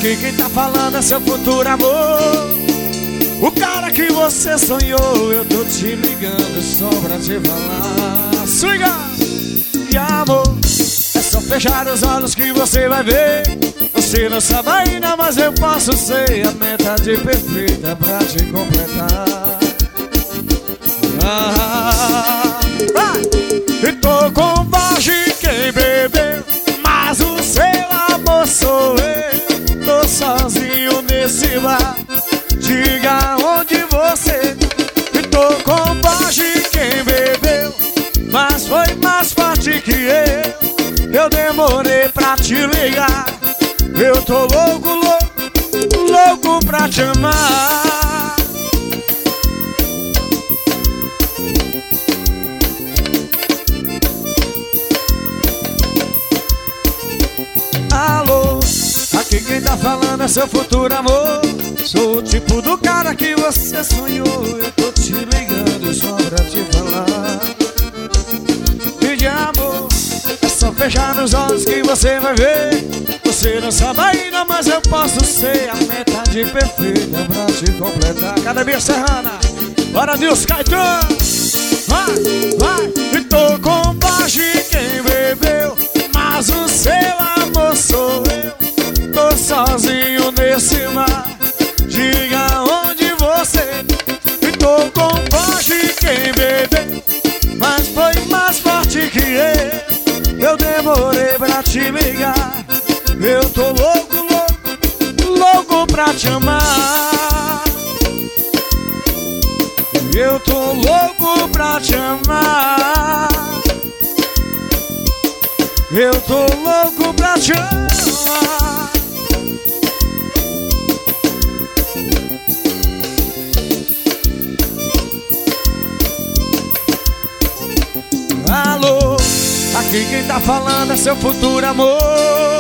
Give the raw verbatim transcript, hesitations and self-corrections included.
Aqui quem tá falando é seu futuro amor, o cara que você sonhou. Eu tô te ligando só pra te falar. Swinga! E amor, é só fechar os olhos que você vai ver. Você não sabe ainda, mas eu posso ser a metade perfeita pra te completar. Ah, ah, e tô com voz de quem bebeu, mas o seu amor sou eu. Tô sozinho nesse bar, diga onde você. E tô com voz de quem bebeu, mas foi mais forte que eu. Eu demorei pra te ligar. Eu tô louco, louco, louco pra te amar. Alô, aqui quem tá falando é seu futuro amor. Sou o tipo do cara que você sonhou. Eu tô te ligando só pra te falar. E de amor, é só fechar os olhos que você vai ver. Você não sabe ainda, mas eu posso ser a metade perfeita pra te completar. Academia Serrana, bora Nils Caetano. Vai, vai. E tô com voz de quem bebeu, mas o seu amor sou eu. Tô sozinho nesse mar, diga onde você. E tô com voz de quem bebeu, mas foi mais forte que eu. Eu demorei pra te ligar. Eu tô louco, louco, louco pra te amar. Eu tô louco pra te amar. Eu tô louco pra te amar. Alô, aqui quem tá falando é seu futuro amor,